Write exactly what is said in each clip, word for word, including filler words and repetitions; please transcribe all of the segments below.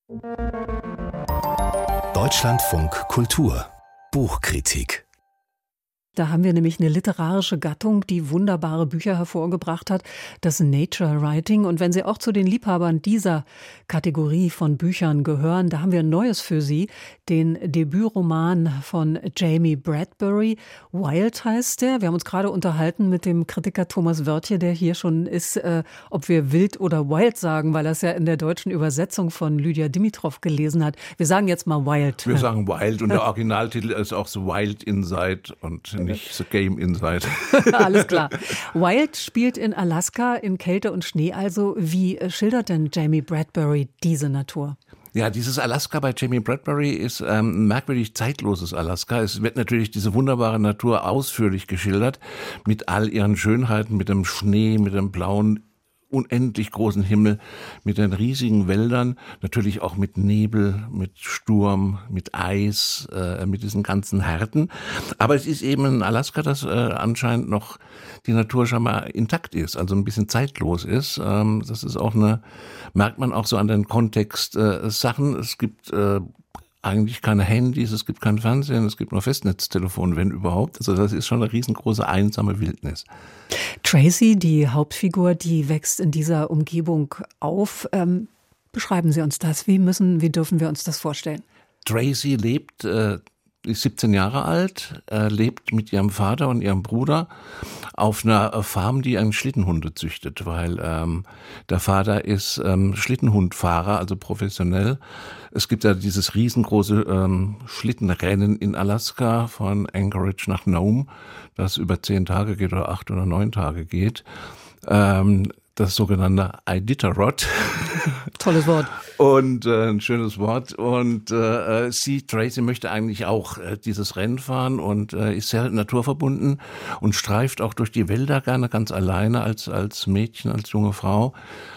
Deutschlandfunk Kultur Buchkritik. Da haben wir nämlich eine literarische Gattung, die wunderbare Bücher hervorgebracht hat, das Nature Writing. Und wenn Sie auch zu den Liebhabern dieser Kategorie von Büchern gehören, da haben wir ein Neues für Sie, den Debütroman von Jamie Bradbury. Wild heißt der. Wir haben uns gerade unterhalten mit dem Kritiker Thomas Wörtje, der hier schon ist, äh, ob wir wild oder wild sagen, weil er es ja in der deutschen Übersetzung von Lydia Dimitrov gelesen hat. Wir sagen jetzt mal wild. Wir sagen wild und der Originaltitel ist auch so Wild Inside und nicht The Game Inside. Alles klar. Wild spielt in Alaska in Kälte und Schnee also. Wie schildert denn Jamie Bradbury diese Natur? Ja, dieses Alaska bei Jamie Bradbury ist ähm, ein merkwürdig zeitloses Alaska. Es wird natürlich diese wunderbare Natur ausführlich geschildert, mit all ihren Schönheiten, mit dem Schnee, mit dem blauen, unendlich großen Himmel, mit den riesigen Wäldern, natürlich auch mit Nebel, mit Sturm, mit Eis, äh, mit diesen ganzen Härten. Aber es ist eben in Alaska, dass äh, anscheinend noch die Natur schon mal intakt ist, also ein bisschen zeitlos ist. Ähm, das ist auch eine, merkt man auch so an den Kontext äh, Sachen. Es gibt äh, eigentlich keine Handys, es gibt kein Fernsehen, es gibt nur Festnetztelefon, wenn überhaupt. Also das ist schon eine riesengroße einsame Wildnis. Tracy, die Hauptfigur, die wächst in dieser Umgebung auf. Ähm, beschreiben Sie uns das. Wie müssen, wie dürfen wir uns das vorstellen? Tracy lebt, äh, ist siebzehn Jahre alt, äh, lebt mit ihrem Vater und ihrem Bruder auf einer Farm, die einen Schlittenhunde züchtet, weil ähm, der Vater ist ähm, Schlittenhundfahrer, also professionell. Es gibt ja dieses riesengroße ähm, Schlittenrennen in Alaska von Anchorage nach Nome, das über zehn Tage geht oder acht oder neun Tage geht. Ähm, das sogenannte Iditarod. Tolles Wort. Und äh, ein schönes Wort. Und äh, sie, Tracy, möchte eigentlich auch äh, dieses Rennen fahren und äh, ist sehr naturverbunden und streift auch durch die Wälder gerne ganz alleine als als Mädchen, als junge Frau.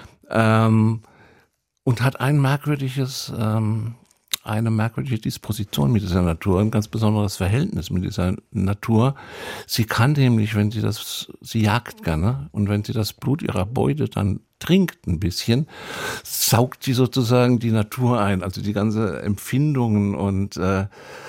Ähm, und hat ein merkwürdiges, ähm, eine merkwürdige Disposition mit dieser Natur, ein ganz besonderes Verhältnis mit dieser Natur. Sie kann nämlich, wenn sie das, sie jagt gerne und wenn sie das Blut ihrer Beute dann trinkt ein bisschen, saugt sie sozusagen die Natur ein, also die ganze Empfindungen und äh,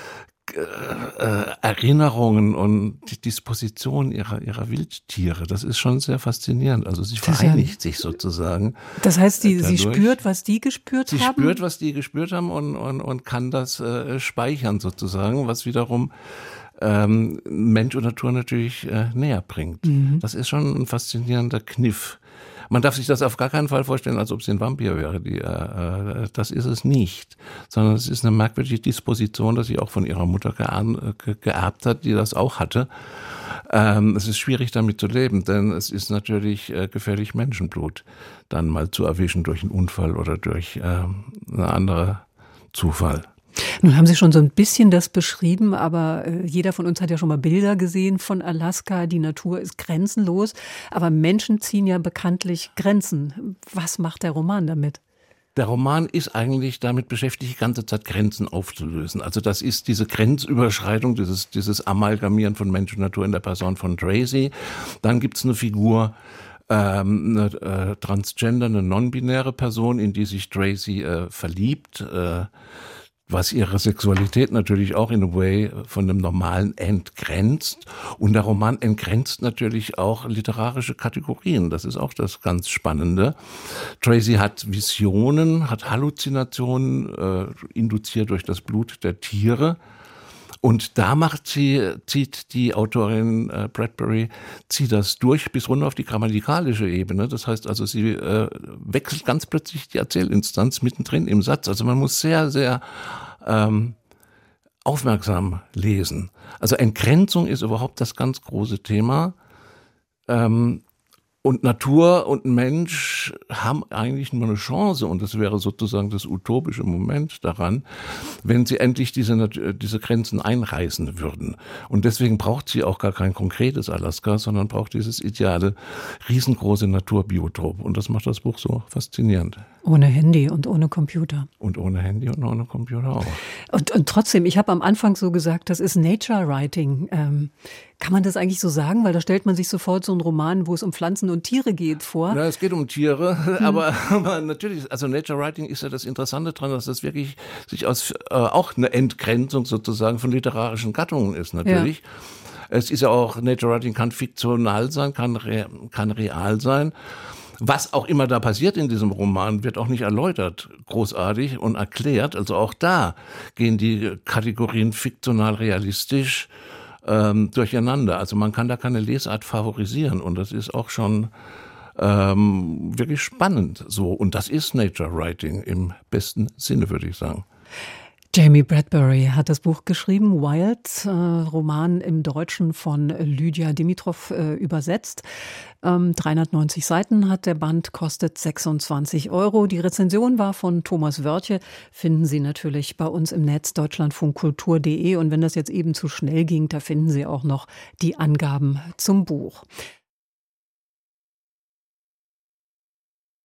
äh, Erinnerungen und die Disposition ihrer ihrer Wildtiere. Das ist schon sehr faszinierend. Also sie vereinigt sich sozusagen. Das heißt, die, sie spürt, was die gespürt sie haben? Sie spürt, was die gespürt haben und, und, und kann das äh, speichern sozusagen, was wiederum ähm, Mensch und Natur natürlich äh, näher bringt. Mhm. Das ist schon ein faszinierender Kniff. Man darf sich das auf gar keinen Fall vorstellen, als ob sie ein Vampir wäre. Die, äh, das ist es nicht, sondern es ist eine merkwürdige Disposition, dass sie auch von ihrer Mutter ge- geerbt hat, die das auch hatte. Ähm, es ist schwierig, damit zu leben, denn es ist natürlich äh, gefährlich, Menschenblut dann mal zu erwischen durch einen Unfall oder durch äh, einen anderen Zufall. Nun haben Sie schon so ein bisschen das beschrieben, aber äh, jeder von uns hat ja schon mal Bilder gesehen von Alaska. Die Natur ist grenzenlos, aber Menschen ziehen ja bekanntlich Grenzen. Was macht der Roman damit? Der Roman ist eigentlich damit beschäftigt, die ganze Zeit Grenzen aufzulösen. Also das ist diese Grenzüberschreitung, dieses, dieses Amalgamieren von Mensch und Natur in der Person von Tracy. Dann gibt's eine Figur, ähm, eine äh, transgender, eine non-binäre Person, in die sich Tracy äh, verliebt, äh, was ihre Sexualität natürlich auch in a way von dem Normalen entgrenzt. Und der Roman entgrenzt natürlich auch literarische Kategorien. Das ist auch das ganz Spannende. Tracy hat Visionen, hat Halluzinationen, äh, induziert durch das Blut der Tiere. Und da macht sie, zieht die Autorin äh, Bradbury, zieht das durch bis runter auf die grammatikalische Ebene. Das heißt also, sie äh, wechselt ganz plötzlich die Erzählinstanz mittendrin im Satz. Also man muss sehr, sehr ähm, aufmerksam lesen. Also Entgrenzung ist überhaupt das ganz große Thema. Ähm, Und Natur und Mensch haben eigentlich nur eine Chance, und das wäre sozusagen das utopische Moment daran, wenn sie endlich diese, diese Grenzen einreißen würden. Und deswegen braucht sie auch gar kein konkretes Alaska, sondern braucht dieses ideale, riesengroße Naturbiotop. Und das macht das Buch so faszinierend. Ohne Handy und ohne Computer. Und ohne Handy und ohne Computer auch. Und, und trotzdem, ich habe am Anfang so gesagt, das ist Nature Writing. Ähm, kann man das eigentlich so sagen? Weil da stellt man sich sofort so einen Roman, wo es um Pflanzen und Tiere geht vor. Ja, es geht um Tiere, hm. aber, aber natürlich, also Nature Writing ist ja das Interessante dran, dass das wirklich sich aus, äh, auch eine Entgrenzung sozusagen von literarischen Gattungen ist natürlich. Ja. Es ist ja auch, Nature Writing kann fiktional sein, kann, re, kann real sein. Was auch immer da passiert in diesem Roman, wird auch nicht erläutert, großartig und erklärt. Also auch da gehen die Kategorien fiktional, realistisch ähm, durcheinander. Also man kann da keine Lesart favorisieren und das ist auch schon ähm, wirklich spannend so. Und das ist Nature Writing im besten Sinne, würde ich sagen. Jamie Bradbury hat das Buch geschrieben, Wild, äh, Roman im Deutschen von Lydia Dimitrov äh, übersetzt. Ähm, dreihundertneunzig Seiten hat der Band, kostet sechsundzwanzig Euro. Die Rezension war von Thomas Wörtje, finden Sie natürlich bei uns im Netz deutschlandfunkkultur punkt de. Und wenn das jetzt eben zu schnell ging, da finden Sie auch noch die Angaben zum Buch.